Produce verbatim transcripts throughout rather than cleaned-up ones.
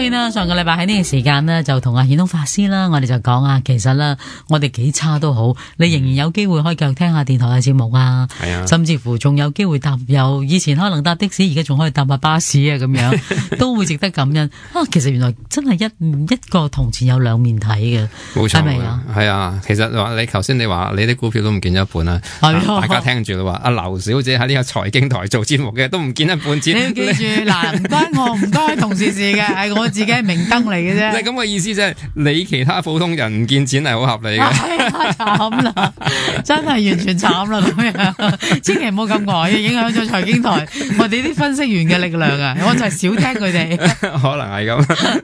當然啦，上個禮拜喺呢個時間呢，就同阿顯通法師啦，我哋就講啊，其實啦，我哋幾差都好，你仍然有機會可以繼續聽下電台嘅節目啊， 啊甚至乎仲有機會搭有以前可能搭的士，而家仲可以搭下巴士啊，咁樣都會值得感恩啊。其實原來真係一一個銅錢有兩面睇嘅， 冇錯， 係咪啊？ 係啊，其實話你頭先你話你啲股票都唔見咗一半啦，大家聽住啦話，阿劉小姐喺呢個財經台做節目嘅都唔見一半錢。 你要記住嗱，唔關我唔關同事事嘅，係我自己係明燈嚟嘅啫。 你咁嘅意思即係你其他普通人唔見錢係好合理嘅。 係慘啦，真係完全慘啦咁樣，千祈唔好咁講，影響咗財經台我哋啲分析員嘅力量啊！我就係少聽佢哋， 可能係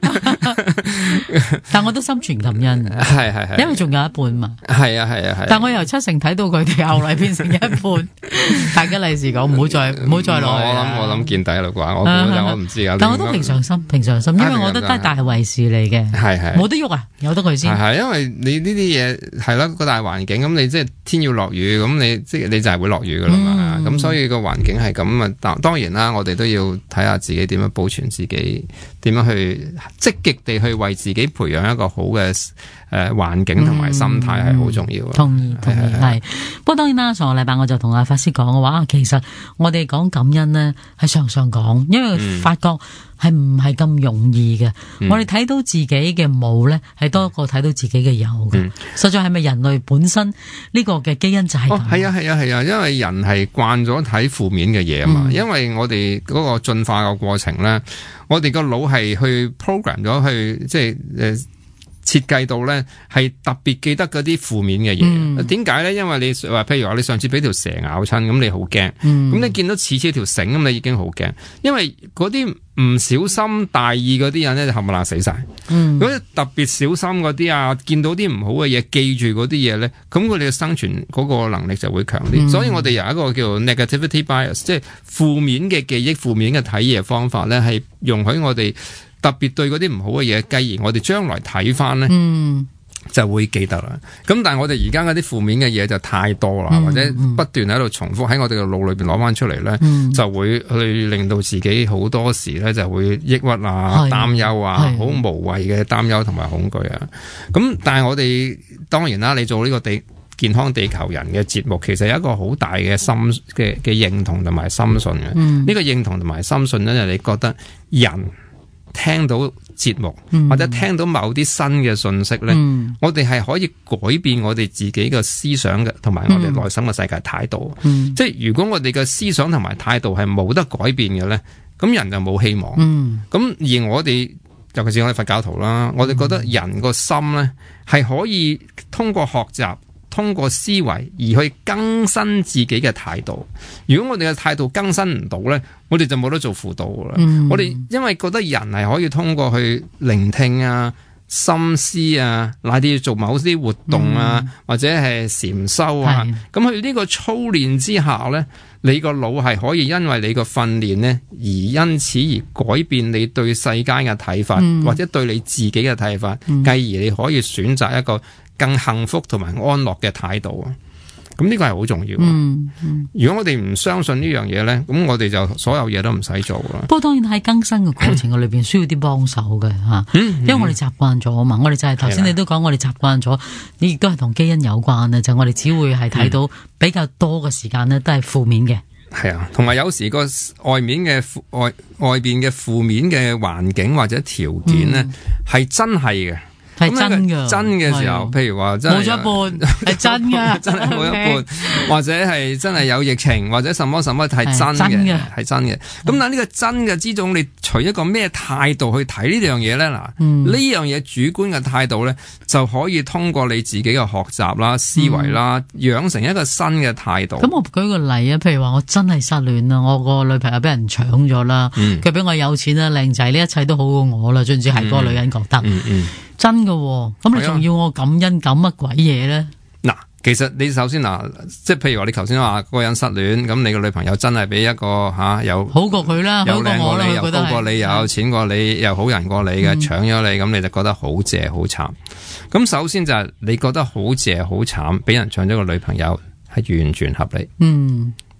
咁， 但我都心存感恩， 係係係， 因為仲有一半嘛。 係啊係啊係。 但我由七成睇到佢哋後嚟變成一半，大家利是講唔好再唔好再落去。 我諗我諗見底啦啩，我估就我唔知啊。 但我都平常心平常心，因為我覺得都係大圍事嚟嘅，係係冇得喐啊，由得佢先。 係係，因為你呢啲嘢係啦個大環境，咁你即係天要落雨，咁你即係你就係會落雨噶啦嘛。咁、嗯、所以個環境係咁啊。當當然啦，我哋都要睇下自己點樣保存自己，點樣去積極地去為自己培養一個好嘅誒環境同埋心態係好重要。 嗯、同意同意係。不過當然啦，上個禮拜我就同阿法師講嘅話，其實我哋講感恩呢係常常講，因為發覺係唔係咁容易嘅。嗯、我哋睇到自己嘅冇呢，係多過睇到自己嘅有嘅。嗯、實在係咪人類本身呢個嘅基因就係咁？ 係啊係啊係啊，因為人係慣咗睇負面嘅嘢啊嘛。嗯、因為我哋嗰個進化嘅過程呢，我哋個腦係去 program 咗去即係誒。設計到咧係特別記得嗰啲負面嘅嘢，點解咧？因為你話譬如話你上次俾條蛇咬親，咁你好驚，咁、嗯、你見到似似條繩咁，你已經好驚，因為嗰啲唔小心大意嗰啲人咧就冚唪唥死晒。嗰啲、嗯、特別小心嗰啲啊，見到啲唔好嘅嘢，記住嗰啲嘢咧，咁佢哋嘅生存嗰個能力就會強啲。嗯、所以我哋有一個叫做 negativity bias， 即係負面嘅記憶、負面嘅睇嘢方法咧，係容許我哋。特別對嗰啲唔好嘅嘢，繼而我哋將來睇翻咧，嗯、就會記得啦。咁但係我哋而家嗰啲負面嘅嘢就太多啦，嗯、或者不斷喺度重複喺我哋嘅腦裏邊攞翻出嚟咧，嗯、就會去令到自己好多時咧就會抑鬱啊、擔憂啊、好無謂嘅擔憂同埋恐懼啊。咁但係我哋當然啦，你做呢個地健康地球人嘅節目，其實有一個好大嘅心嘅嘅認同同埋深信嘅。呢、嗯、個認同同埋深信咧，就係你覺得人。聽到節目、嗯、或者聽到某啲新嘅信息咧，嗯、我哋係可以改變我哋自己嘅思想嘅，同埋我哋內心嘅世界態度。嗯、即係如果我哋嘅思想同埋態度係冇得改變嘅咧，咁人就冇希望。咁、嗯、而我哋尤其是我哋佛教徒啦，我哋覺得人個心咧係可以通過學習。通過思維而去更新自己嘅態度。如果我哋嘅態度更新唔到呢，我哋就冇得做輔導噶啦。嗯、我哋因為覺得人係可以通過去聆聽啊、心思啊，乃至做某啲活動啊，嗯、或者係禪修啊，咁去呢個操練之下呢，你個腦係可以因為你個訓練呢，而因此而改變你對世間嘅睇法，嗯、或者對你自己嘅睇法，繼、嗯、而你可以選擇一個更幸福同埋安樂嘅態度啊！咁呢個係好重要。嗯嗯、如果我哋唔相信呢樣嘢咧，咁我哋就所有嘢都唔使做啦。 不過當然喺更新嘅過程嘅裏邊需要啲幫手嘅吓，嗯嗯、因為我哋習慣咗啊嘛。我哋就係頭先你都講，我哋習慣咗，你亦都係同基因有關啊。就我哋只會係睇到比較多嘅時間咧，都係負面嘅。 係啊，同埋有時個外面嘅外外邊嘅負面嘅環境或者條件咧，係、嗯、真係嘅。係真嘅，真嘅時候，譬如話真係冇咗一半，係真嘅，真係冇一半，或者係真係有疫情，或者什麼什麼係真嘅，係真嘅。咁但係呢個真嘅之中，你隨一個咩態度去睇呢樣嘢咧？嗱，呢樣嘢主觀嘅態度咧，就可以通過你自己嘅學習啦、思維啦，養成一個新嘅態度。咁我舉個例啊，譬如話我真係失戀啦，我個女朋友俾人搶咗啦，佢俾我有錢啦、靚仔，呢一切都好過我啦，總之係嗰個女人覺得。真嘅，咁你仲要我感恩感乜鬼嘢咧？嗱，其實你首先嗱，即係譬如話你頭先話嗰個人失戀，咁你個女朋友真係俾一個吓有好過佢啦，有靚過你，又高過你，又有錢過你，又好人過你嘅，搶咗你，咁你就覺得好謝好慘。咁首先就係你覺得好謝好慘，俾人搶咗個女朋友係完全合理。嗯。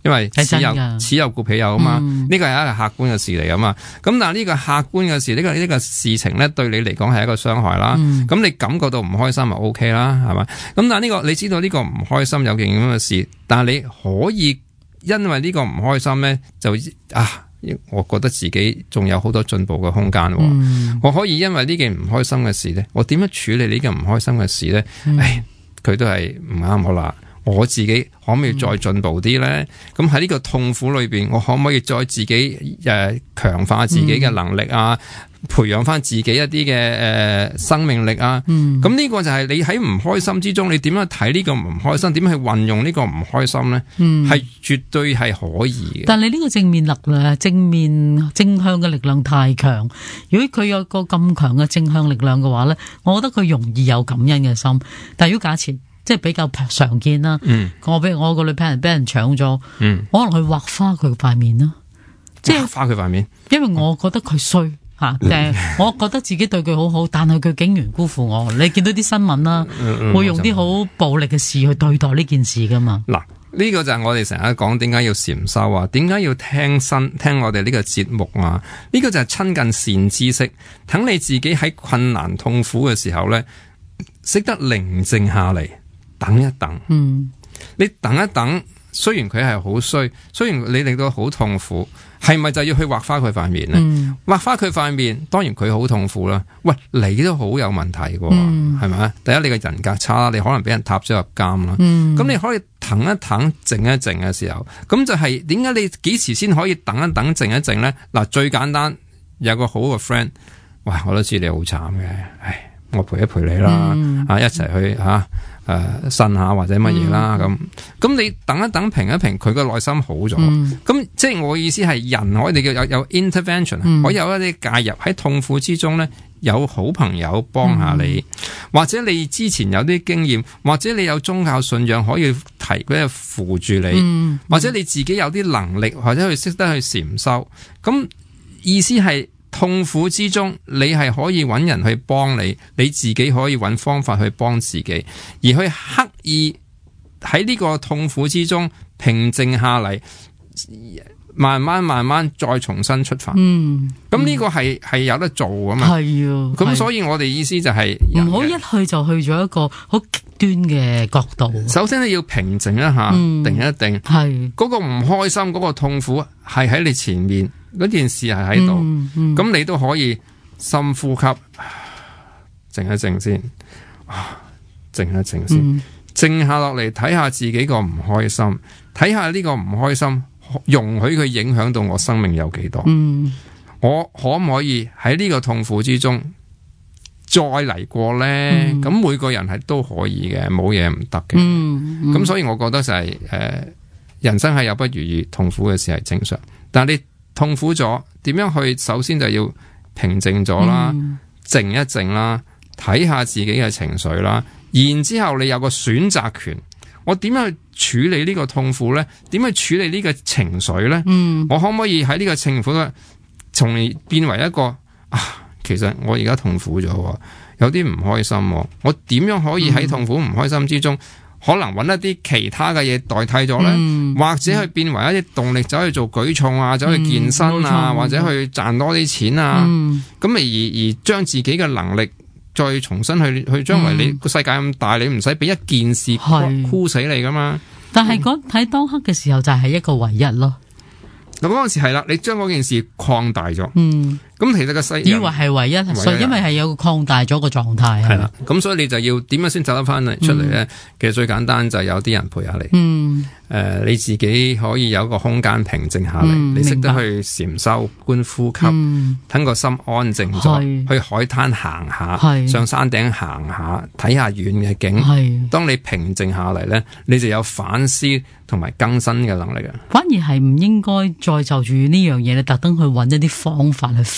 因為此有此有故彼有啊嘛，呢個係一個客觀嘅事嚟啊嘛。咁但係呢個客觀嘅事，呢、這個呢、這個事情咧對你嚟講係一個傷害啦。咁、嗯、你感覺到唔開心咪 O K 啦，係嘛？咁但係呢、這個你知道呢個唔開心有件咁嘅事，但係你可以因為呢個唔開心咧就啊。我覺得自己仲有好多進步嘅空間、嗯，我可以因為呢件唔開心嘅事咧，我點樣處理呢件唔開心嘅事咧？嗯、唉，佢都係唔啱我啦。我自己可唔可以再進步啲咧？咁喺呢個痛苦裏邊，我可唔可以再自己誒強化自己嘅能力啊？嗯、培養翻自己一啲嘅誒生命力啊？咁呢、嗯、個就係你喺唔開心之中，你點樣睇呢個唔開心？點樣去運用呢個唔開心咧？係、嗯、絕對係可以嘅。 但係你呢個正面力量、正面正向嘅力量太強。如果佢有個咁強嘅正向力量嘅話咧，我覺得佢容易有感恩嘅心。但係如果假設，即係比較常見啦。嗯，我俾我個女朋友俾人搶咗，嗯，可能去畫花佢塊面啦，即係畫花佢塊面。 因為我覺得佢衰吓，誒、嗯，我覺得自己對佢好好，但係佢竟然辜負我。你見到啲新聞啦，嗯嗯、會用啲好暴力嘅事去對待呢件事噶嘛？嗱， 呢個就係我哋成日講點解要禪修啊？點解要聽新聽我哋呢個節目啊？呢個就係親近善知識，等你自己喺困難痛苦嘅時候咧，識得寧靜下嚟。等一等，嗯，你等一等，雖然佢係好衰，雖然你令到好痛苦，係咪就要去畫花佢塊面咧？嗯、畫花佢塊面，當然佢好痛苦啦。喂，你都好有問題嘅，係咪啊？第一，你個人格差，你可能俾人踏咗入監啦。咁、嗯、你可以等一等，靜一靜嘅時候，咁就係點解你幾時先可以等一等，靜一靜咧？嗱，最簡單，有個好嘅 friend， 哇，我都知你好慘嘅，唉，我陪一陪你啦，嗯、啊，一齊去吓。啊誒，呻、呃、下或者乜嘢啦，咁咁、嗯、你等一等，平一平，佢個內心好咗。咁、嗯、即係我意思係，人我哋叫有有 intervention，、嗯、可以有一啲介入喺痛苦之中咧，有好朋友幫下你，嗯、或者你之前有啲經驗，或者你有宗教信仰可以提嗰啲扶住你，嗯、或者你自己有啲能力，或者去識得去禪修。咁意思係。痛苦之中，你係可以揾人去幫你，你自己可以揾方法去幫自己，而去刻意喺呢個痛苦之中平靜下嚟，慢慢慢慢再重新出發。嗯，咁呢個係係有得做噶嘛？係啊，咁所以我哋意思就係唔好一去就去咗一個好極端嘅角度。 首先你要平靜一下，嗯、定一定係嗰個唔開心，嗰、嗰個痛苦係喺你前面。嗰件事係喺度，咁、嗯嗯、你都可以深呼吸，靜一靜先，靜一靜先，靜、嗯、下落嚟睇下自己個唔開心，睇下呢個唔開心，容許佢影響到我生命有幾多，嗯、我可唔可以喺呢個痛苦之中再嚟過呢？咁、嗯、每個人係都可以嘅，冇嘢唔得嘅。咁、嗯嗯、所以我覺得就係、是、誒、呃，人生係有不如意，痛苦嘅事係正常，但係你。痛苦咗，點樣去？首先就要平靜咗啦，靜、嗯、一靜啦，睇下自己嘅情緒啦，然之後你有個選擇權，我點樣去處理呢個痛苦呢？點樣處理呢個情緒呢？嗯、我可唔可以喺呢個情苦咧，從而變為一個啊？其實我而家痛苦咗，有啲唔開心，我點樣可以喺痛苦唔開心之中？嗯可能揾一啲其他嘅嘢代替咗咧，嗯、或者去變為一啲動力，走去做舉重啊，走去健身啊，嗯、或者去賺多啲錢啊，咁、嗯、而而將自己嘅能力再重新去去將來你個世界咁大，你唔使俾一件事箍死你噶嘛。 但係嗰喺當刻嘅時候就係一個唯一咯。 咁嗰陣時係啦，你將嗰件事擴大咗。嗯。咁其實個世以為係唯一，唯一所以因為係有個擴大咗個狀態係啦。 咁所以你就要點樣先走得翻嚟出嚟咧？嗯、其實最簡單就係有啲人陪下你。嗯。誒、呃，你自己可以有一個空間平靜下嚟，嗯、你識得去禪修、觀呼吸，等、嗯、個心安靜咗，是去海灘行下，是上山頂行下，睇下遠嘅景。係是。當你平靜下嚟咧，你就有反思同埋更新嘅能力啊。 反而係唔應該再就住呢樣嘢，你特登去揾一啲方法去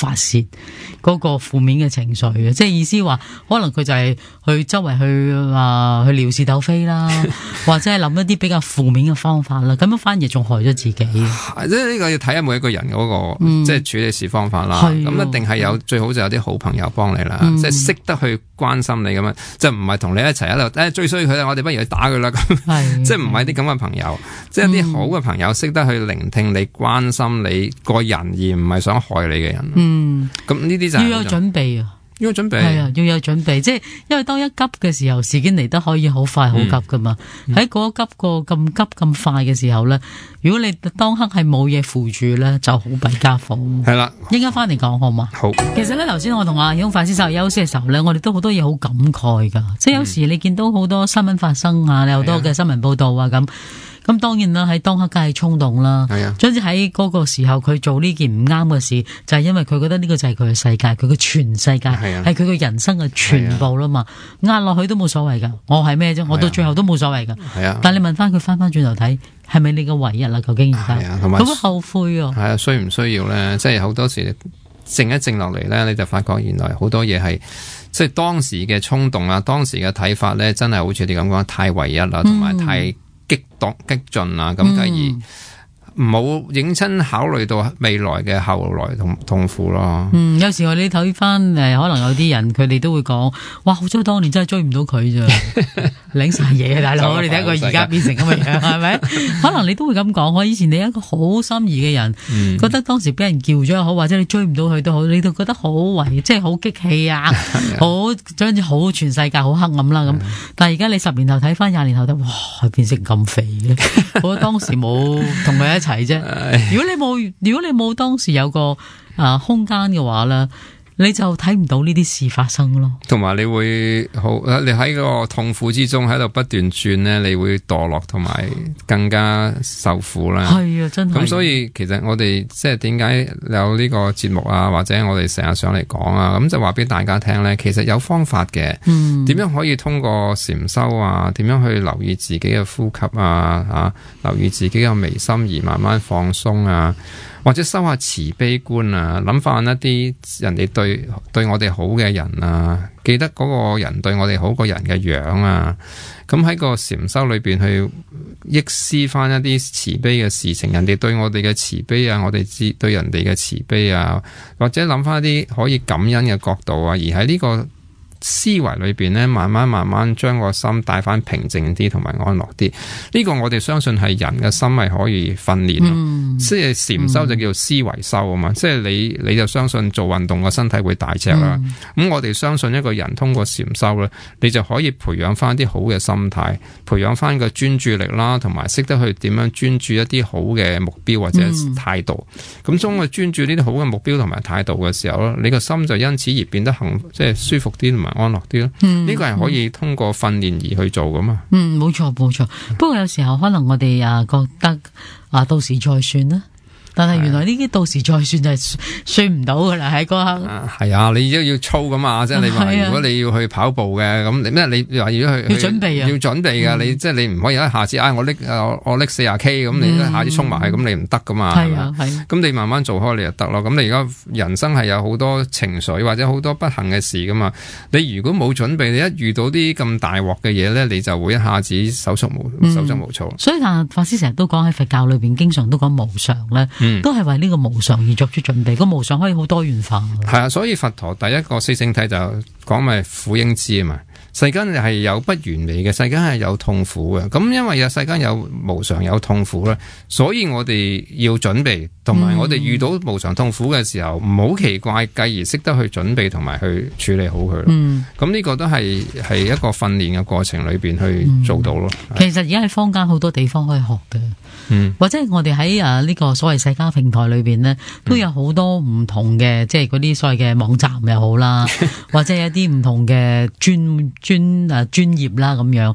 發泄嗰個負面嘅情緒嘅，即係意思話可能佢就係去周圍去啊、呃、去撩事鬥非啦，或者係諗一啲比較負面嘅方法啦，咁樣反而仲害咗自己。即係呢個要睇下每一個人嗰、那個、 嗯、 即係處理事方法啦。咁、啊、一定係有最好就有啲好朋友幫你啦，嗯、即係識得去關心你咁樣，即係唔係同你一齊喺度誒追衰佢啦，我哋不如去打佢啦咁，即係唔係啲咁嘅朋友，即係一啲好嘅朋友識得去聆聽你、關心你個人，而唔係想害你嘅人。嗯，咁呢啲就係要有準備啊。 要有準備係啊，要有準備，即係因為當一急嘅時候，事件嚟得可以好快好急噶嘛。喺嗰、嗯、急個咁急咁快嘅時候咧，如果你當刻係冇嘢扶住咧，就好弊家伙。 係啦， 應該翻嚟講好嘛？好。其實咧，頭先我同阿曉法師稍休息嘅時候咧，我哋都好多嘢好感慨噶。即係有時你見到好多新聞發生啊，你好多嘅新聞報道啊咁。咁當然啦，喺當刻梗係衝動啦。係啊，總之喺嗰個時候佢做呢件唔啱嘅事，就係、是、因為佢覺得呢個就係佢嘅世界，佢嘅全世界係佢嘅人生嘅全部啦嘛。壓落去都冇所謂噶，我係咩啫？我到最後都冇所謂噶。係啊，但係你問翻佢翻翻轉頭睇，係咪你嘅唯一啦？究竟而家係啊，同埋好後悔啊。係啊，需唔需要咧？即係好多時靜一靜落嚟咧，你就發覺原來好多嘢係即係當時嘅衝動啊，當時嘅睇法咧，真係好似你咁講太唯一啦，同埋太激動激進啊，咁繼而冇認真考慮到未來嘅後來同痛苦咯。嗯， 有時我哋睇翻誒，可能有啲人佢哋都會講，哇，好彩當年真係追唔到佢咋，領晒嘢啊大佬，你睇佢而家變成咁嘅樣，係咪？可能你都會咁講，我以前你一個好心儀嘅人，嗯、覺得當時俾人叫咗好，或者你追唔到佢都好，你都覺得好為，即係好激氣啊，好將住好全世界好黑暗啦咁。但係而家你十年後睇翻，廿年後睇，哇，變成咁肥嘅，我當時冇同佢一齊。係啫，如果你冇，如果你冇當時有個啊空間嘅話咧，你就睇唔到呢啲事發生咯。 同埋你會好，你喺個痛苦之中喺度不斷轉咧，你會墮落，同埋更加受苦啦。係啊，真係。咁所以其實我哋即係點解有呢個節目啊，或者我哋成日上嚟講啊，咁就話俾大家聽咧，其實有方法嘅。嗯。點樣可以通過禪修啊？點樣去留意自己嘅呼吸啊？啊，留意自己嘅眉心而慢慢放鬆啊？或者收下慈悲觀啊，諗翻一啲人哋對對我哋好嘅人啊，記得嗰個人對我哋好個人嘅樣啊，咁喺個禪修裏邊去憶思翻一啲慈悲嘅事情，人哋對我哋嘅慈悲啊，我哋知對人哋嘅慈悲啊，或者諗翻一啲可以感恩嘅角度啊，而喺呢個思維裏邊咧，慢慢慢慢將個心帶翻平靜啲，同埋安樂啲。呢個我哋相信係人嘅心係可以訓練咯。嗯、即係禪修就叫思維修啊嘛。嗯、即係你你就相信做運動個身體會大隻啦。咁、嗯、我哋相信一個人通過禪修咧，你就可以培養翻啲好嘅心態，培養翻個專注力啦，同埋識得去點樣專注一啲好嘅目標或者態度。咁當我專注呢啲好嘅目標同埋態度嘅時候咧，你個心就因此而變得幸即係舒服啲同埋安樂啲咯，呢個係可以通過訓練而去做噶嘛。 嗯，冇錯冇錯。不過有時候可能我哋啊覺得啊到時再算啦。但係原來呢啲到時再算就係算唔到噶啦，喺嗰刻。 係啊，你都要操噶嘛，即係你話如果你要去跑步嘅，咁你咩？你話如果去要準備啊， 要準備噶，你即係你唔可以一下子，啊我拎我拎四十 K 咁，你一下子衝埋去，咁你唔得噶嘛。係啊係。咁你慢慢做開你就得咯。咁你而家人生係有好多情緒或者好多不幸嘅事噶嘛。你如果冇準備，你一遇到啲咁大鑊嘅嘢咧，你就會一下子手足無手足無措。 所以但法師成日都講喺佛教裏邊，經常都講無常咧。嗯、都係為呢個無常而作出準備，個無常可以好多元化。 係啊，所以佛陀第一個四聖諦就講咪苦應知啊嘛。世間係有不完美嘅，世間係有痛苦嘅。咁因為有世間有無常有痛苦啦，所以我哋要準備，同埋我哋遇到無常痛苦嘅時候，唔好、嗯、奇怪，繼而識得去準備同埋去處理好佢咯。咁呢、嗯、個都係係一個訓練嘅過程裏邊去做到咯。 嗯、其實而家喺坊間好多地方可以學嘅，嗯、或者我哋喺誒呢個所謂社交平台裏邊呢，都有好多唔同嘅，即係嗰啲所謂嘅網站又好啦，或者一啲唔同嘅專。專誒專業啦咁樣，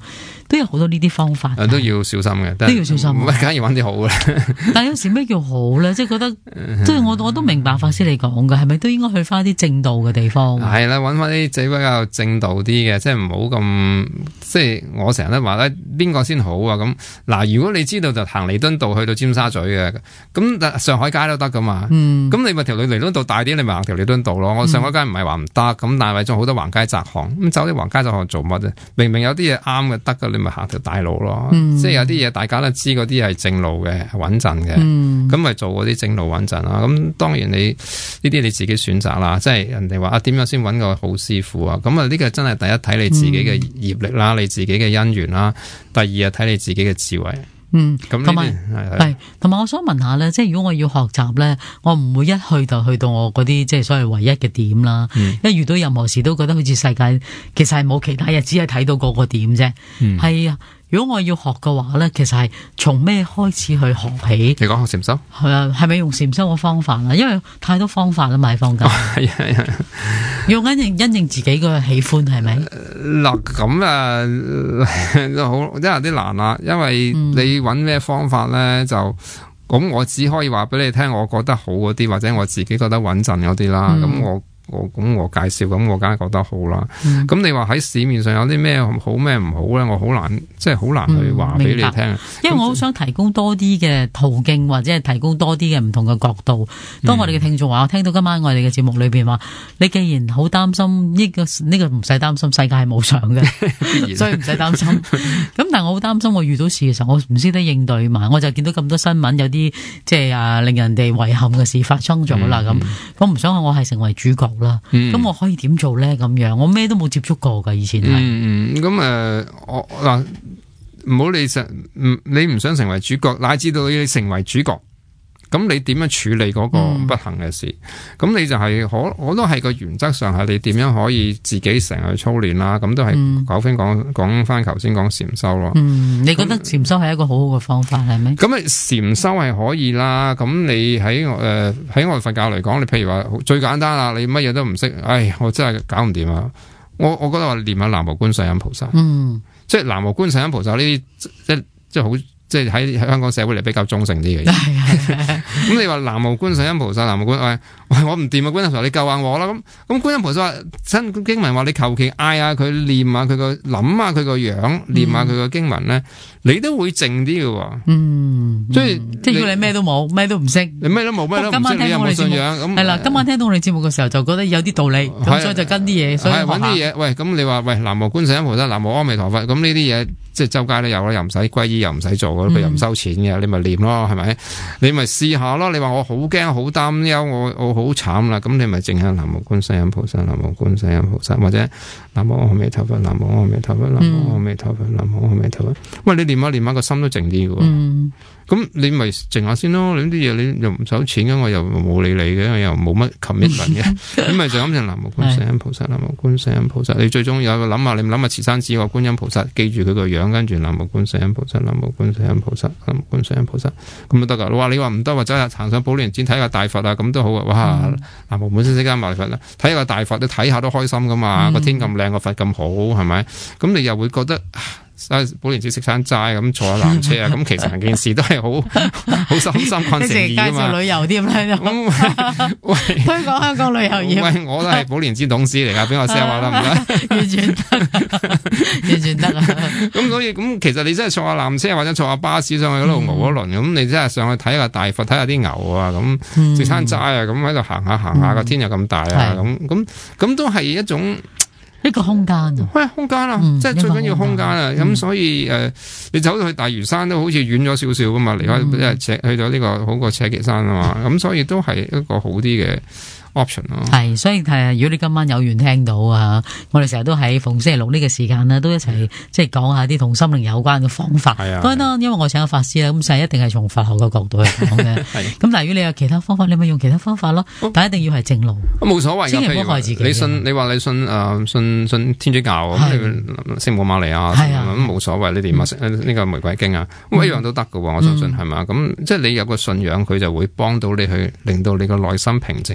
都有好多呢啲方法。 都要小心嘅， 都要小心。 梗係要揾啲好嘅。 但係有時咩叫好咧？即係覺得，即係我我都明白法師你講嘅，係咪都應該去翻啲正道嘅地方？ 係啦，揾翻啲仔比較正道啲嘅，即係唔好咁，即係我成日都話咧，邊個先好啊？咁嗱，如果你知道就行彌敦道去到尖沙咀嘅，咁上海街都得噶嘛。咁、嗯、你咪條彌敦道大啲，你咪行條彌敦道咯。我上海街唔係話唔得，咁但係仲好多橫街窄巷，咁走啲橫街窄巷做乜啫？明明有啲嘢啱嘅得嘅，你咪行條大路咯。嗯、即係有啲嘢大家都知嗰啲係正路嘅，穩陣嘅，咁咪、嗯、做嗰啲正路穩陣啦。咁當然你呢啲你自己選擇啦。即係人哋話啊，點樣先揾個好師傅啊？咁啊呢個真係第一睇你自己嘅業力啦，嗯、你自己嘅因緣啦。第二啊睇你自己嘅智慧。 嗯， 咁同埋係，同埋我想問下咧，即係如果我要學習咧，我唔會一去就去到我嗰啲即係所謂唯一嘅點啦。嗯、一遇到任何事都覺得好似世界其實係冇其他嘢，只係睇到嗰個點啫。係啊、嗯，如果我要學嘅話咧，其實係從咩開始去學起？ 你講學禪修係啊，係咪用禪修嘅方法啊？因為太多方法啦，買坊間係係係，用因應因應自己嘅喜歡係咪？ 嗱咁啊，好真係有啲難啦，因為你揾咩方法咧就咁，我只可以話俾你聽，我覺得好嗰啲，或者我自己覺得穩陣嗰啲啦。咁、嗯、我。我咁我介紹，咁我梗係覺得好啦。咁、嗯、你話喺市面上有啲咩好咩唔好咧？我好難，即係好難去話俾你聽。嗯、 因為我好想提供多啲嘅途徑，或者係提供多啲嘅唔同嘅角度。當我哋嘅聽眾話，我聽到今晚我哋嘅節目裏邊話，你既然好擔心呢、這個呢、這個唔使擔心，世界係無常嘅，所以唔使擔心。咁但係我好擔心，我遇到事嘅時候，我唔識得應對嘛。我就見到咁多新聞，有啲即係啊令人哋遺憾嘅事發生咗啦。咁、嗯、我唔想我係成為主角。啦，咁、嗯、我可以點做咧？咁樣我咩都冇接觸過噶，以前係。 嗯嗯，咁誒、呃，我嗱，唔好你成，唔你唔想成為主角，乃至到你成為主角，咁你點樣處理嗰個不幸嘅事？咁、嗯、你就係、是、可，我都係個原則上係你點樣可以自己成日去操練啦。咁都係講翻講講翻頭先講禪修咯。嗯， 你覺得禪修係一個好好嘅方法係咪？ 咁啊，禪修係可以啦。咁你喺誒喺我哋佛教嚟講，你譬如話最簡單啦，你乜嘢都唔識，唉，我真係搞唔掂啊！我我覺得話念下南無觀世音菩薩，嗯，即係南無觀世音菩薩呢啲，即即係好。即係喺香港社會嚟比較中性啲嘅嘢，咁你話南無觀世音菩薩，南無觀，喂喂，我唔掂啊！觀音菩薩，你救下我啦！咁咁觀音菩薩話，親經文話你求其嗌下佢，念下佢個諗下佢個樣，念下佢個經文咧，你都會靜啲嘅。嗯，所以即係如果你咩都冇，咩都唔識， 你咩都冇，咩都唔識，你有冇信仰？咁係啦，今晚聽到我哋節目嘅時候，就覺得有啲道理，咁所以就跟啲嘢，所以揾啲嘢。喂，咁你話喂南無觀世音菩薩，南無阿彌陀佛，咁呢啲嘢即係周街都有啦，又唔使皈依，又唔使做，佢又唔收錢嘅，你咪念咯，係咪？你咪試下咯。你話我好驚，好擔憂，我我好慘啦，咁你咪淨係南無觀世音菩薩，南無觀世音菩薩，或者南無阿彌陀佛，南無阿彌陀佛，南無阿彌陀佛，南無阿彌陀佛。喂，你念下念下個心都靜啲嘅。嗯，咁你咪靜下先咯。你啲嘢你又唔收錢嘅，我又冇理你嘅，我又冇乜 commitment 嘅，咁咪就咁就南無觀世音菩薩，南無觀世音菩薩。你最終有個諗下，你諗下慈山寺個觀音菩薩，記住佢個樣，跟住南無觀世音菩薩，南無觀世音菩薩，南無觀世音菩薩，咁都得噶。哇，你話唔得，或者係行上寶蓮寺睇下大佛啊，咁都好啊。哇，南無本師釋迦牟尼佛啦，睇下個大佛，你睇下都開心噶嘛。個、嗯、天咁靚，個佛咁好，係咪？咁你又會覺得。寶蓮寺食餐齋咁坐下纜車啊，咁其實成件事都係好好心心困誠意啊嘛。 介紹旅遊添咧， 喂， 推廣香港旅遊業。 喂，我都係寶蓮寺董事嚟噶，俾我 sell 下得唔得？ 完全得，完全得啊！ 咁所以咁，其實你真係坐下纜車或者坐下巴士上去嗰度熬一輪，咁、嗯、你真係上去睇下大佛，睇下啲牛啊，咁食餐齋啊，咁喺度行下行下，個、嗯、天又咁大啊，咁咁咁都係一種。 一個空間啊， 喂，空間啊，嗯、即係最緊要空間啊，咁、嗯、所以誒、呃，你走到去大嶼山都好似遠咗少少噶嘛，離開即係赤去到呢個好過赤旗山啊嘛，咁所以都係一個好啲嘅 option 咯。係， 所以係，如果你今晚有緣聽到啊，我哋成日都喺逢星期六呢個時間呢，都一齊即係講下啲同心靈有關嘅方法。係啊，當然啦，因為我請個法師啦，咁就一定係從佛學嘅角度去講嘅。係，咁但係如果你有其他方法，你咪用其他方法咯。但係一定要係正路。 冇所謂㗎， 千祈唔好害自己。 你信，你話你信誒信信天主教咁，聖母瑪利亞咁冇所謂。你哋乜呢個玫瑰經啊，咁一樣都得㗎喎。我相信係嘛？咁即係你有個信仰，佢就會幫到你去令到你個內心平靜啲啊。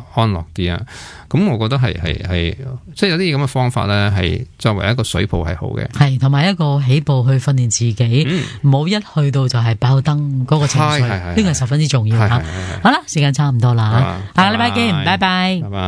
安樂啲啊。咁我覺得係係係，即係有啲咁嘅方法咧，係作為一個水泡係好嘅， 係同埋一個起步去訓練自己，唔好、嗯、一去到就係爆燈嗰個情緒，呢個係十分之重要吓。好啦，時間差唔多啦，下個禮拜見，拜拜。拜拜。